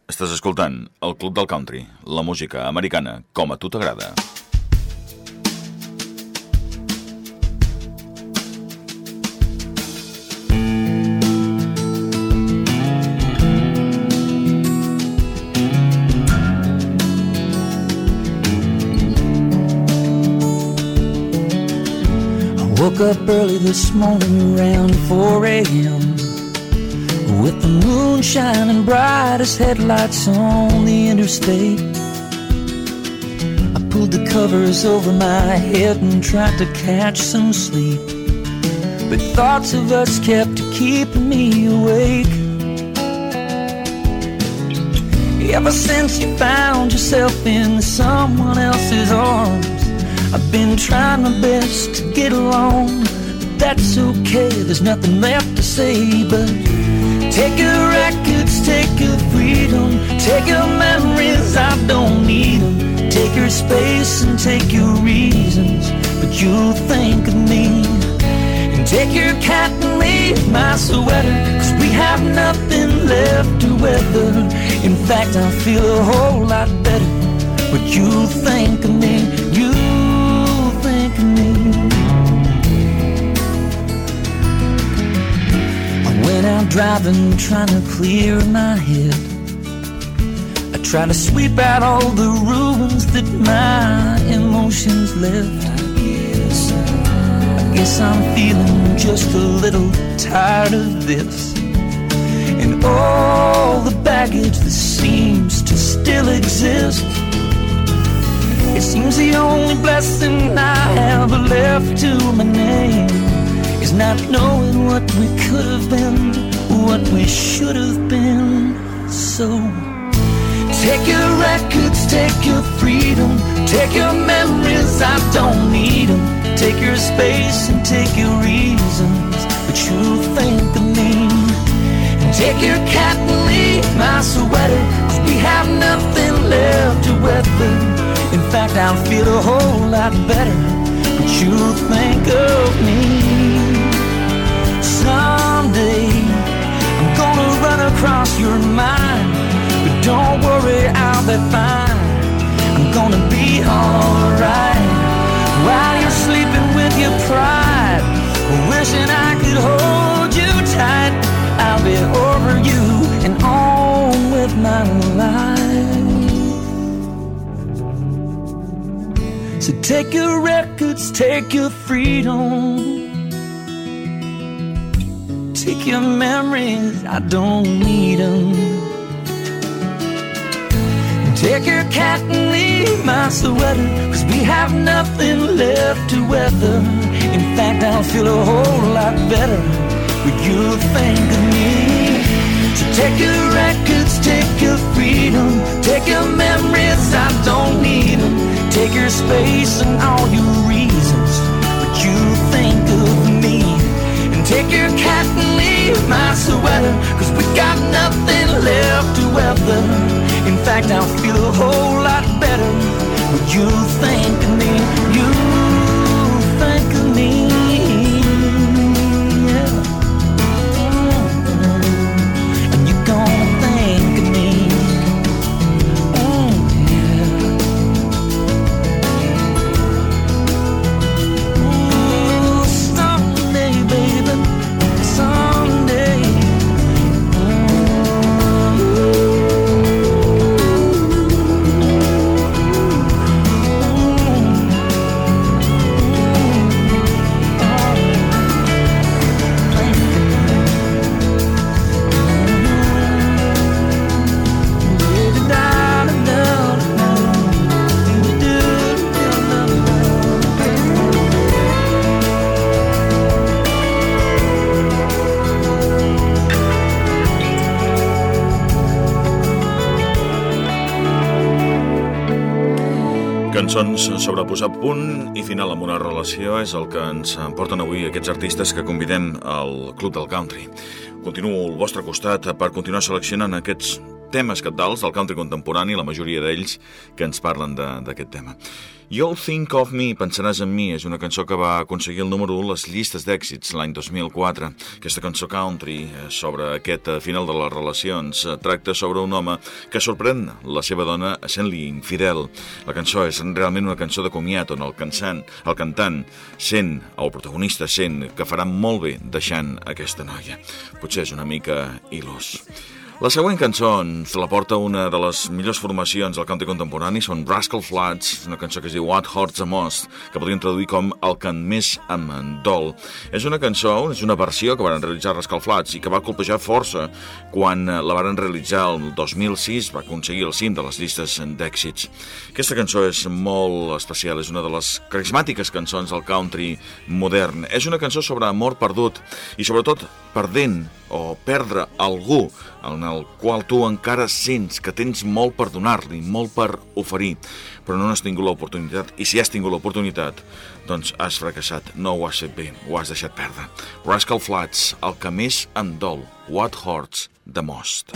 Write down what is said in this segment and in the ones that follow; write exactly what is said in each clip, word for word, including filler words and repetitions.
Estàs escoltant el Club del Country, la música americana com a tu t'agrada. I woke up early this morning around four a.m. with the moon shining bright as headlights on the interstate. I pulled the covers over my head and tried to catch some sleep, but thoughts of us kept keeping me awake. Ever since you found yourself in someone else's arms, I've been trying my best to get along, but that's okay, there's nothing left to say but take your records, take your freedom, take your memories, I don't need them. Take your space and take your reasons, but you'll think of me. And take your cat and leave my sweater, cause we have nothing left to weather. In fact, I feel a whole lot better, but you'll think of me, you'll think of me. When I'm driving, trying to clear my head, I try to sweep out all the ruins that my emotions left. I guess, I guess I'm feeling just a little tired of this, and all the baggage that seems to still exist. It seems the only blessing I have left to my name is not knowing what we could have been, what we should have been. So take your records, take your freedom, take your memories, I don't need them. Take your space and take your reasons, but you think of me. And take your cat and leave my sweater, cause we have nothing left to weather. In fact, I'll feel a whole lot better, but you think of me. Someday I'm gonna run across your mind, but don't worry, I'll be fine. I'm gonna be alright while you're sleeping with your pride, wishing I could hold you tight. I'll be over you and on with my life. So take your records, take your freedom, take your memories, I don't need them. Take your cat and leave my sweater, cause we have nothing left to weather. In fact, I'll feel a whole lot better when you think of me. So take your records, take your freedom, take your memories, I don't need them. Take your space and all your reasons, but you think of me. Take your cat and leave my sweater, cause we got nothing left to weather. In fact, I'll feel a whole lot better when you think of me, you think of me, yeah. And you're gonna think of me, mm, yeah. Ooh, someday, baby, someday. Cançons sobre posar punt i final amb una relació és el que ens porten avui aquests artistes que convidem al Club del Country. Continuo al vostre costat per continuar seleccionant aquests temes cabdals del country contemporani, la majoria d'ells que ens parlen d'aquest tema. You'll Think of Me, Pensaràs en mi, és una cançó que va aconseguir el número u a les llistes d'èxits l'any dos mil quatre. Aquesta cançó country sobre aquest final de les relacions tracta sobre un home que sorprèn la seva dona sent-li infidel. La cançó és realment una cançó de comiat on el cantant, el cantant sent, el protagonista sent que farà molt bé deixant aquesta noia. Potser és una mica il·lús. La següent cançó ens la porta una de les millors formacions del country contemporani, són Rascal Flatts, una cançó que es diu What Hurts the Most, que podríem traduir com El que més em dol. És una cançó, és una versió que van realitzar Rascal Flatts i que va colpejar força quan la van realitzar el dos mil sis, va aconseguir el cim de les llistes d'èxits. Aquesta cançó és molt especial, és una de les carismàtiques cançons del country modern. És una cançó sobre amor perdut i sobretot perdent o perdre algú en el qual tu encara sents que tens molt per donar-li, molt per oferir, però no has tingut l'oportunitat, i si has tingut l'oportunitat, doncs has fracassat, no ho has fet bé, ho has deixat perdre. Rascal Flatts, El que més em dol, What Hurts the Most.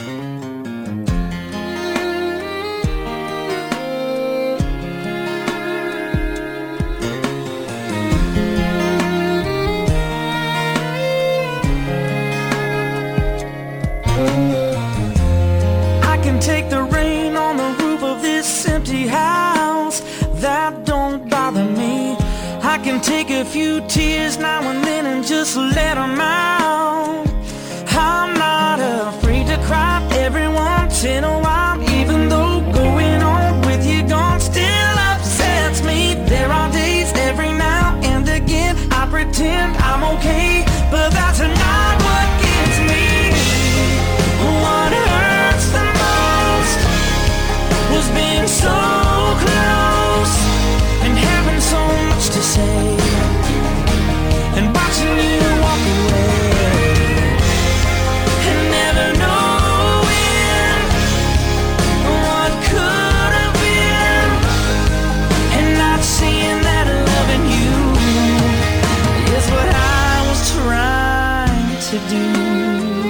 Take the rain on the roof of this empty house. That don't bother me. I can take a few tears now and then and just let them out. I'm not afraid to cry every once in a while, even though going on with you gone still upsets me. There are days every now and again I pretend I'm okay, but that's not what gets me. What hurts the most was being so close and having so much to say and watching you walk away and never knowing what could have been and not seeing that loving you is what I was trying to do.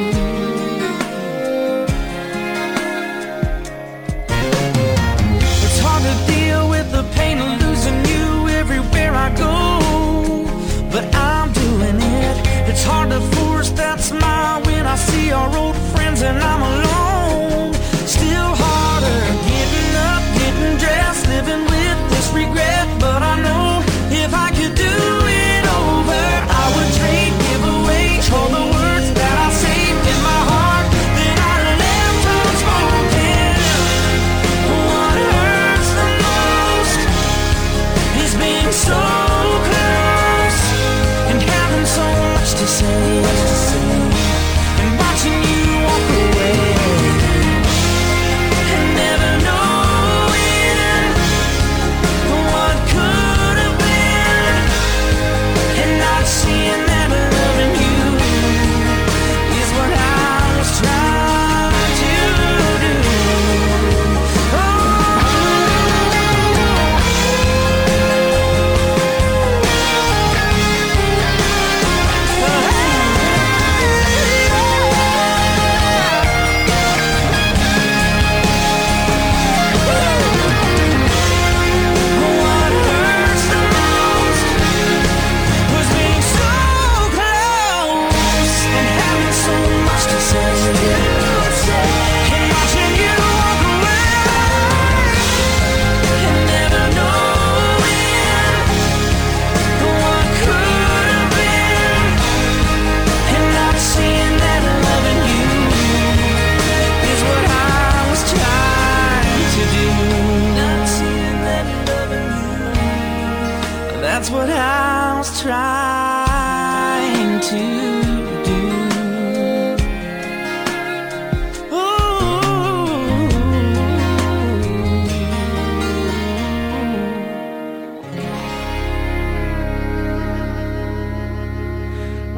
It's hard to force that smile when I see our old friends and I'm alone. Still harder getting up, getting dressed, living with this regret. But I know if I could do it over, I would trade, give away all the words that I saved in my heart that I left unspoken. What hurts the most is being so close and having so much to say, and watching you walk away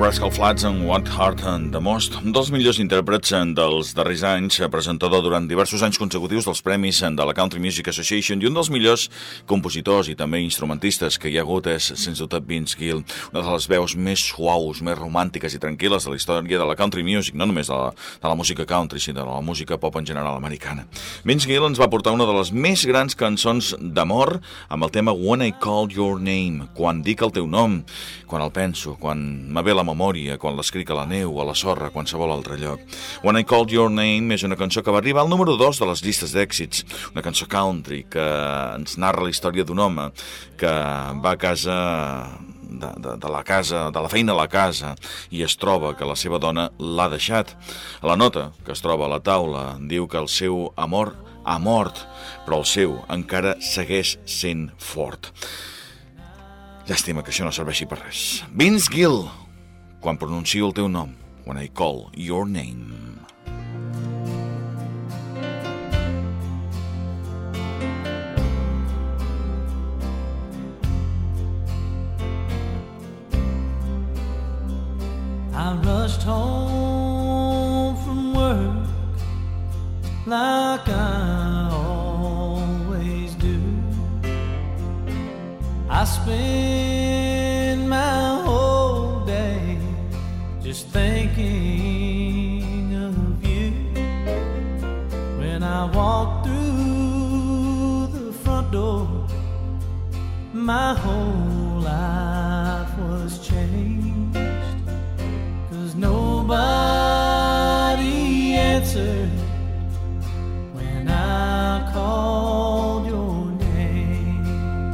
Rascal Flatts en What Heart and the Most, un dels millors intèrprets dels darrers anys, presentador durant diversos anys consecutius dels premis de la Country Music Association i un dels millors compositors i també instrumentistes que hi ha hagut és, sens dubte, Vince Gill, una de les veus més suaus, més romàntiques i tranquil·les de la història de la country music, no només de la, de la música country, sinó de la música pop en general americana. Vince Gill ens va portar una de les més grans cançons d'amor amb el tema When I Called Your Name, quan dic el teu nom, quan el penso, quan me ve la memòria, quan l'escric a la neu, a la sorra, a qualsevol altre lloc. When I Called Your Name és una cançó que va arribar al número dos de les llistes d'èxits, una cançó country que ens narra la història d'un home que va a casa de, de, de la casa, de la feina a la casa i es troba que la seva dona l'ha deixat. A la nota que es troba a la taula diu que el seu amor ha mort, però el seu encara segueix sent fort. Llàstima que això no serveixi per res. Vince Gill, quan pronuncio el teu nom, When I Call Your Name. I rushed home from work like I always do. I spend my whole day just thinking of you. When I walk through the front door, my whole life was changed, 'cause nobody answered when I called your name.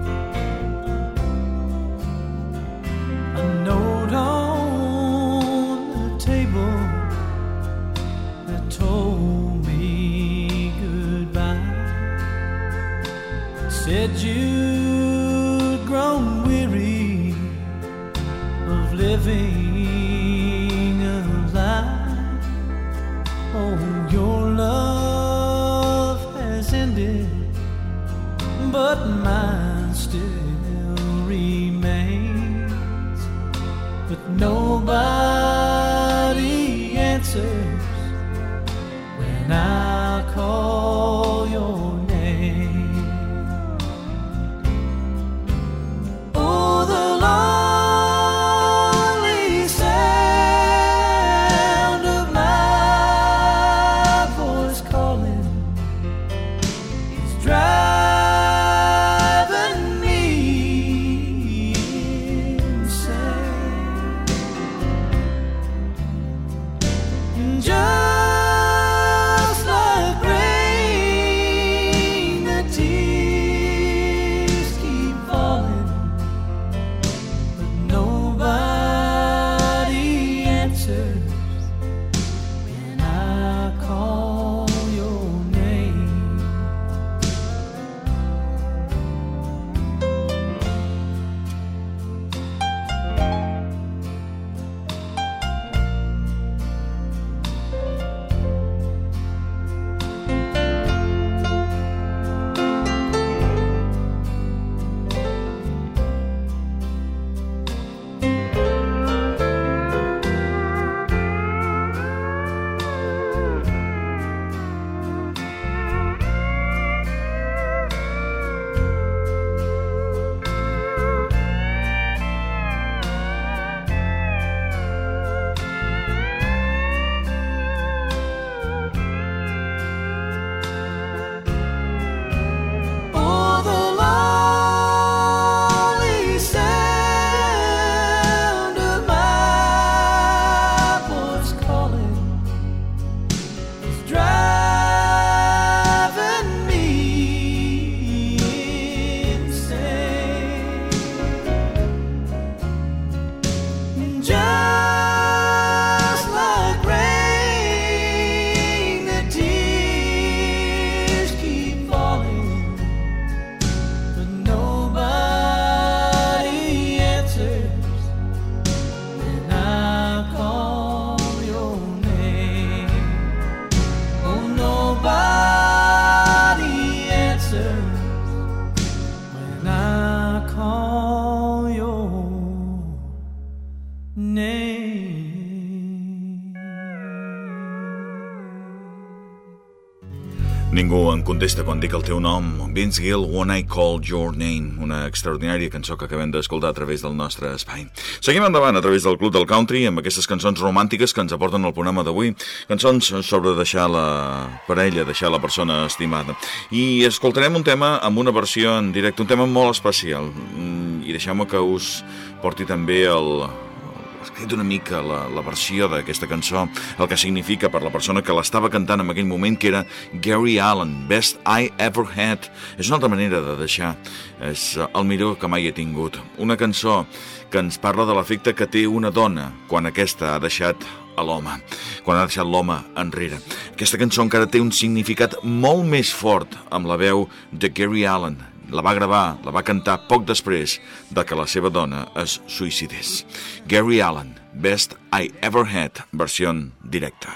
A note on the table that told me goodbye said you'd grown weary of living a lie. Oh, your love has ended, but mine still remains. But nobody answers when I call your name. Oh, the lonely sound of my voice calling is driving Ningú em contesta quan dic el teu nom. Vince Gill, When I Called Your Name, una extraordinària cançó que acabem d'escoltar a través del nostre espai. Seguim endavant a través del Club del Country amb aquestes cançons romàntiques que ens aporten al programa d'avui, cançons sobre deixar la parella, deixar la persona estimada. I escoltarem un tema amb una versió en directe, un tema molt especial, i deixeu-me que us porti també el... escrit una mica la, la versió d'aquesta cançó, el que significa per la persona que l'estava cantant en aquell moment, que era Gary Allan, Best I Ever Had. És una altra manera de deixar, és el millor que mai he tingut. Una cançó que ens parla de l'efecte que té una dona quan aquesta ha deixat a l'home, quan ha deixat l'home enrere. Aquesta cançó encara té un significat molt més fort amb la veu de Gary Allan. La va gravar, la va cantar poc després de que la seva dona es suïcidés. Gary Allan, Best I Ever Had, versió directa.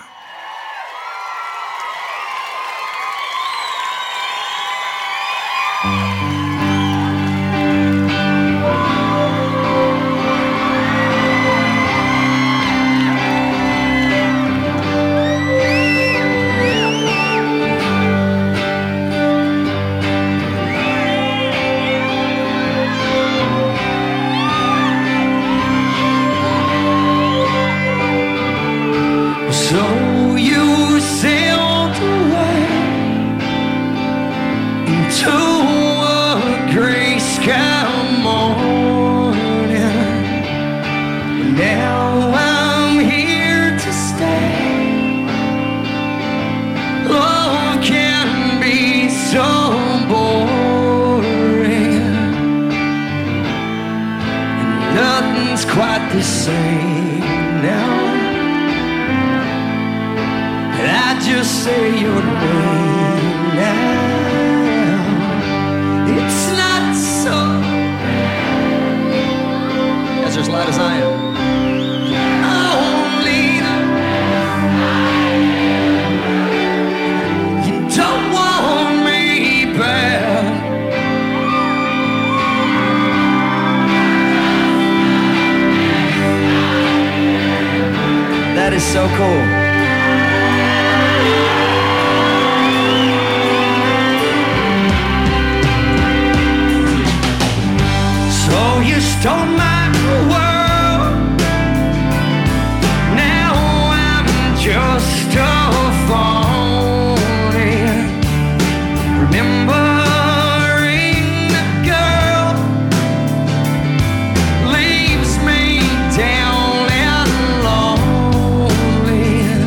So you sailed away into a gray sky morning. Now I'm here to stay. Love can be so boring, and nothing's quite the same now. I just say your name now. It's not so. As as light as I am. Only you don't want me back. That is so cool. You stole my world. Now I'm just a phony. Remembering the girl leaves me down and lonely.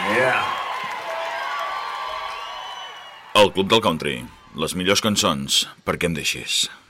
Yeah. El Club del Country. Les millors cançons perquè em deixis.